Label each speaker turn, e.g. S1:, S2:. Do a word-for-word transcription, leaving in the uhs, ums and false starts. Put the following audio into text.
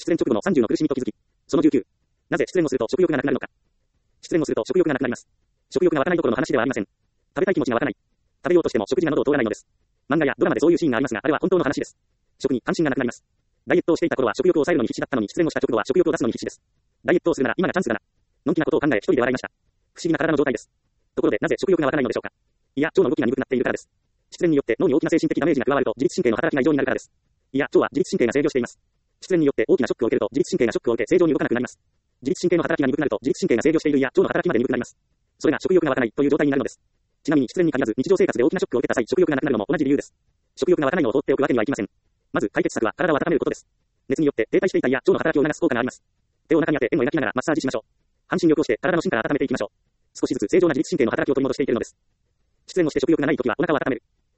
S1: 失恋直後のさんじゅうの苦しみと気づき。そのじゅうきゅう。なぜ失恋をすると食欲がなくなるのか。失恋をすると食欲がなくなります。食欲が湧かないどころの話ではありません。食べたい気持ちが湧かない。食べようとしても食事が喉を通らないのです。漫画やドラマでそういうシーンがありますが、あれは本当の話です。食に関心がなくなります。ダイエットをしていた頃は食欲を抑えるのに必死だったのに、失恋をした直後は食欲を出すのに必死です。ダイエットをするなら今がチャンスだな。のんきなことを考え一人で笑いました。不思議な体の状態です。ところでなぜ食欲が湧かないのでしょうか。いや、腸の動きが鈍くなっているからです。失恋によって脳に大きな精神的ダメージが加わると自律神経の働きが異常になるからです。いや、腸は自律神経が制御しています。失恋によって大きなショックを受けると自律神経がショックを受け正常に動かなくなります。自律神経の働きが鈍くなると自律神経が制御している胃や腸の働きまで鈍くなります。それが食欲が湧かないという状態になるのです。ちなみに失恋に限らず日常生活で大きなショックを受けた際食欲がなくなるのも同じ理由です。食欲が湧かないのを放っておくわけにはいきません。まず解決策は体を温めることです。熱によって停滞していた胃や腸の働きを促す効果があります。手を中に当て円を描きながらマッサージしましょう。半身浴をして体の芯から温めていきましょう。少しずつ正常な自律神経の働きを取り戻していけるのです。失恋をして食欲がないときはお腹を温める。